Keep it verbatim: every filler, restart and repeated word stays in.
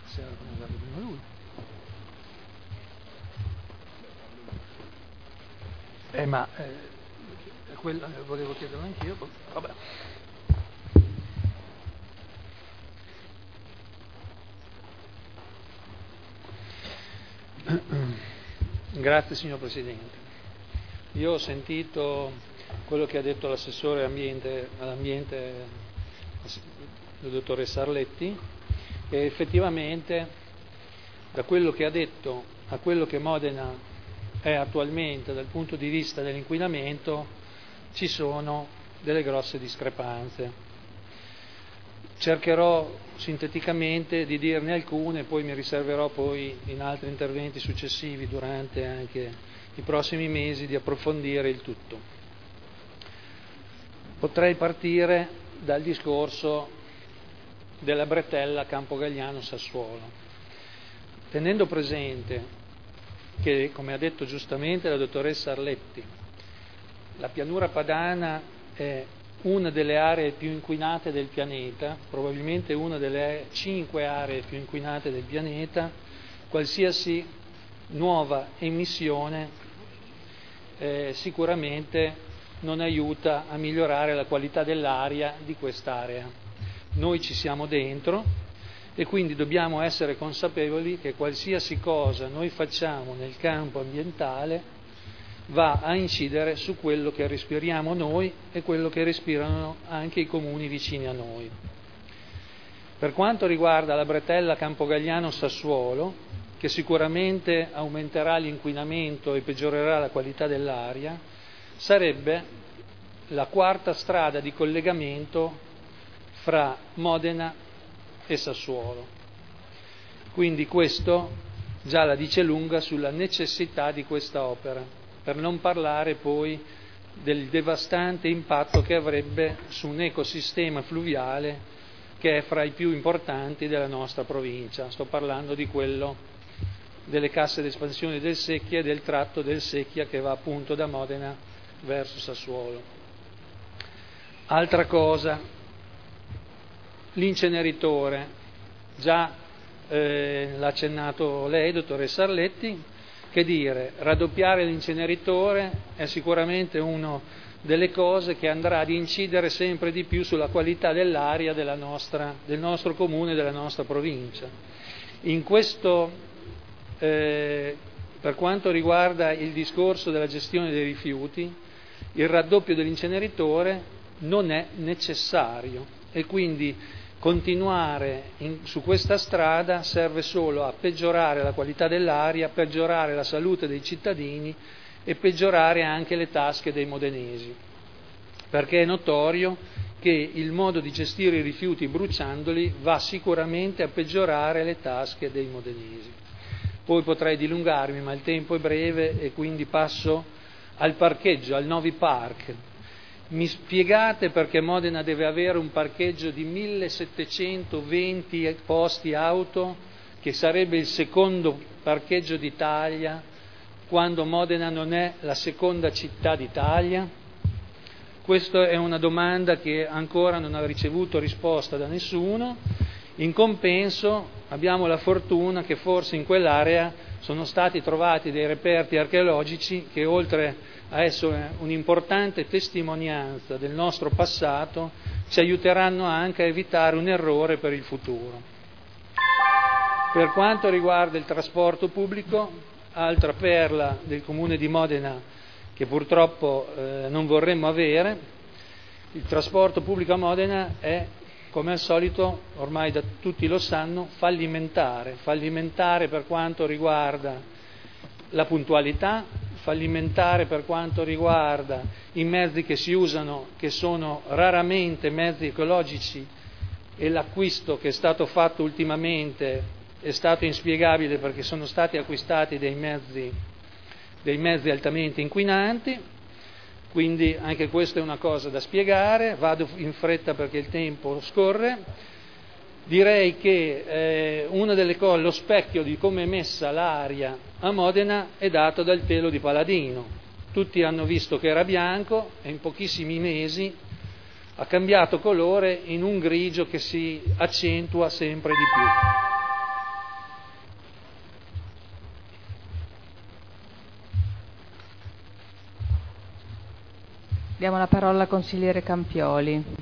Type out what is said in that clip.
Stasera come guarda prima lui. Eh ma eh, quella volevo chiederlo anch'io, vabbè. Grazie signor Presidente. Io ho sentito quello che ha detto l'assessore ambiente, all'ambiente, il dottoressa Arletti, e effettivamente da quello che ha detto a quello che Modena è attualmente dal punto di vista dell'inquinamento ci sono delle grosse discrepanze. Cercherò sinteticamente di dirne alcune, poi mi riserverò poi in altri interventi successivi durante anche i prossimi mesi di approfondire il tutto. Potrei partire dal discorso della bretella Campogalliano Sassuolo, tenendo presente che, come ha detto giustamente la dottoressa Arletti, la pianura padana è una delle aree più inquinate del pianeta, probabilmente una delle cinque aree più inquinate del pianeta. Qualsiasi nuova emissione eh, sicuramente non aiuta a migliorare la qualità dell'aria di quest'area. Noi ci siamo dentro e quindi dobbiamo essere consapevoli che qualsiasi cosa noi facciamo nel campo ambientale va a incidere su quello che respiriamo noi e quello che respirano anche i comuni vicini a noi. Per quanto riguarda la bretella Campogalliano Sassuolo, che sicuramente aumenterà l'inquinamento e peggiorerà la qualità dell'aria, sarebbe la quarta strada di collegamento fra Modena e Sassuolo. Quindi questo già la dice lunga sulla necessità di questa opera, per non parlare poi del devastante impatto che avrebbe su un ecosistema fluviale che è fra i più importanti della nostra provincia. Sto parlando di quello delle casse d'espansione del Secchia e del tratto del Secchia che va appunto da Modena verso Sassuolo. Altra cosa, l'inceneritore, già eh, l'ha accennato lei, dottoressa Arletti. Che dire, raddoppiare l'inceneritore è sicuramente una delle cose che andrà ad incidere sempre di più sulla qualità dell'aria della nostra, del nostro comune e della nostra provincia. In questo, eh, per quanto riguarda il discorso della gestione dei rifiuti, il raddoppio dell'inceneritore non è necessario e quindi continuare in, su questa strada serve solo a peggiorare la qualità dell'aria, peggiorare la salute dei cittadini e peggiorare anche le tasche dei modenesi, perché è notorio che il modo di gestire i rifiuti bruciandoli va sicuramente a peggiorare le tasche dei modenesi. Poi potrei dilungarmi, ma il tempo è breve e quindi passo al parcheggio, al Novi Park. Mi spiegate perché Modena deve avere un parcheggio di millesettecentoventi posti auto, che sarebbe il secondo parcheggio d'Italia, quando Modena non è la seconda città d'Italia? Questa è una domanda che ancora non ha ricevuto risposta da nessuno. In compenso abbiamo la fortuna che forse in quell'area sono stati trovati dei reperti archeologici che, oltre a essere un'importante testimonianza del nostro passato, ci aiuteranno anche a evitare un errore per il futuro. Per quanto riguarda il trasporto pubblico, altra perla del Comune di Modena che purtroppo eh, non vorremmo avere, il trasporto pubblico a Modena è, come al solito, ormai da tutti lo sanno, fallimentare, fallimentare per quanto riguarda la puntualità, fallimentare per quanto riguarda i mezzi che si usano, che sono raramente mezzi ecologici, e l'acquisto che è stato fatto ultimamente è stato inspiegabile perché sono stati acquistati dei mezzi, dei mezzi altamente inquinanti. Quindi anche questa è una cosa da spiegare. Vado in fretta perché il tempo scorre. Direi che eh, una delle cose, lo specchio di come è messa l'aria a Modena è dato dal telo di Paladino. Tutti hanno visto che era bianco e in pochissimi mesi ha cambiato colore in un grigio che si accentua sempre di più. Diamo la parola al consigliere Campioli.